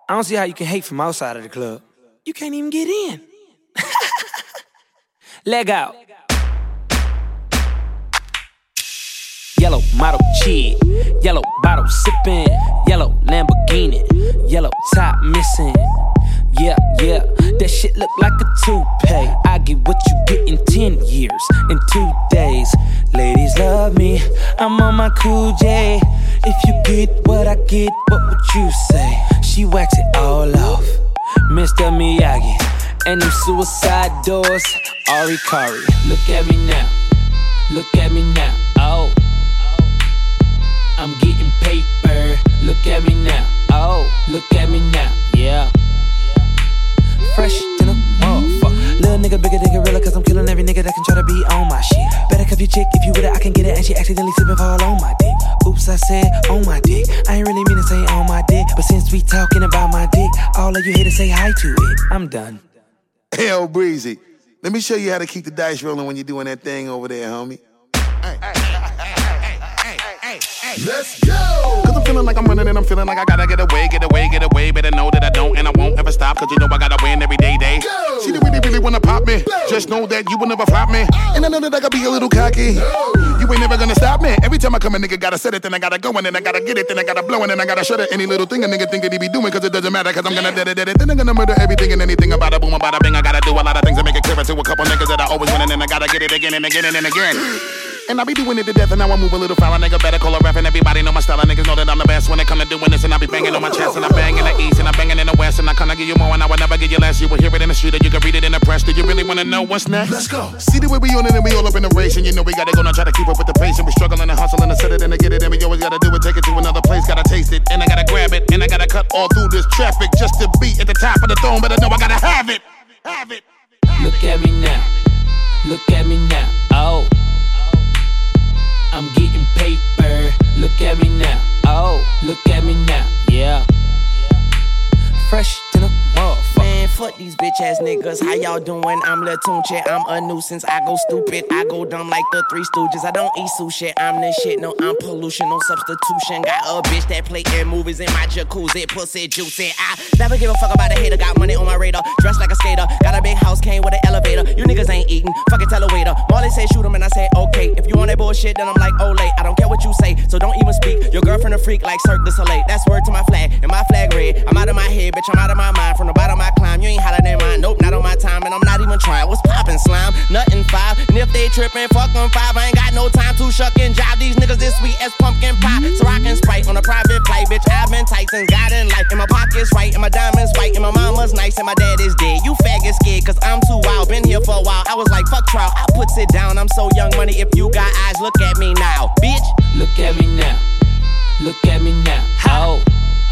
I don't see how you can hate from outside of the club. You can't even get in. Leg out. Yellow model cheat, yellow bottle sipping, yellow Lamborghini, yellow top missing. Yeah, that shit look like a toupee. I get what you get in 10 years, in 2 days. Ladies love me, I'm on my cool J. If you get what I get, what would you say? She wax it all off, Mr. Miyagi. And them suicide doors, Ari Kari. Look at me now, look at me now, oh. I'm getting paper, look at me now, oh. Look at me now, yeah. Fresh than a motherfucker. Little nigga bigger than gorilla, cause I'm killing every nigga that can try to be on my shit. Better cuff your chick, if you with it, I can get it. And she accidentally slip and fall on my dick. Oops, I said on my dick. I ain't really mean to say on my dick, but since we talking about my dick, all of you here to say hi to it. I'm done. Hell, Breezy, let me show you how to keep the dice rolling when you're doing that thing over there, homie. Let's go! Cause I'm feeling like I'm running and I'm feeling like I gotta get away. Better know that I don't and I won't ever stop. Cause you know I gotta win every day. Go! See, they really wanna pop me. Go! Just know that you will never flop me. And I know that I gotta be a little cocky. No! You ain't never gonna stop me. Every time I come a nigga gotta set it, then I gotta go and then I gotta get it, then I gotta blow and then I gotta shut it. Any little thing a nigga think that he be doing, cause it doesn't matter. Cause I'm gonna dead it. Then I'm gonna murder everything and anything about a boom, about a bing. I gotta do a lot of things to make it clearer to a couple niggas that I always win. And then I gotta get it again and again and again. And I be doing it to death, and now I move a little foul. A nigga better call a ref, and everybody know my style. And niggas know that I'm the best when it come to doing this. And I be banging on my chest, and I bang in the east, and I banging in the west. And I kinda give you more, and I would never give you less. You will hear it in the street, or you can read it in the press. Do you really wanna know what's next? Let's go. See the way we on it, and we all up in the race. And you know we gotta go now, try to keep up with the pace. And we struggling and hustling and set it and to get it. And we always gotta do it, take it to another place. Gotta taste it, and I gotta grab it. And I gotta cut all through this traffic just to be at the top of the throne. But I know I gotta have it. Have it. Look at me now. Look at me now. Oh. I'm getting paper, look at me now, oh, look at me now, yeah. Fresh than a motherfucker. Man, fuck these bitch ass niggas, how y'all doing? I'm Lil Tunche, I'm a nuisance. I go stupid, I go dumb like the Three Stooges. I don't eat sushi, I'm the shit, no, I'm pollution, no substitution. Got a bitch that play in movies in my jacuzzi, pussy juicy. I never give a fuck about a hater, got money on my radar, dressed like a skater. Got a big house, came with an elevator. You niggas ain't eating, fucking tell a waiter. Marley say shoot him and I say okay. If you want that bullshit, then I'm like, oh late. I don't care what you say, so don't even speak. Your girlfriend a freak like Cirque du Soleil. That's word to my flag, and my flag red. I'm out of my head, bitch, I'm out of my mind. From the bottom I climb, you ain't hotter than mine. Nope, not on my time, and I'm not even trying. What's poppin', slime? Nothing 5. And if they trippin', fuck them 5. I ain't got no time to shuck and jive. These niggas this sweet as pumpkin pie. So I can Sprite on a private flight, bitch. I've been tight since God in life. And my pocket's right, and my diamonds white, and my mama's nice, and my dad is dead. You faggot scared, cause I'm too wild. Been here for a while. I was like, fuck trial. I puts it down. I'm so young money. If you got eyes, look at me now, bitch. Look at me now. Look at me now. Oh.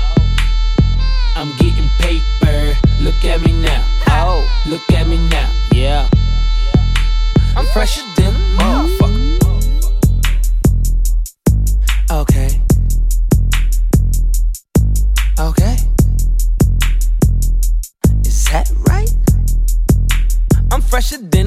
I'm getting paper, look at me now, oh, look at me now, yeah. I'm fresher than a motherfucker. Okay. Okay. Is that right? I'm fresher than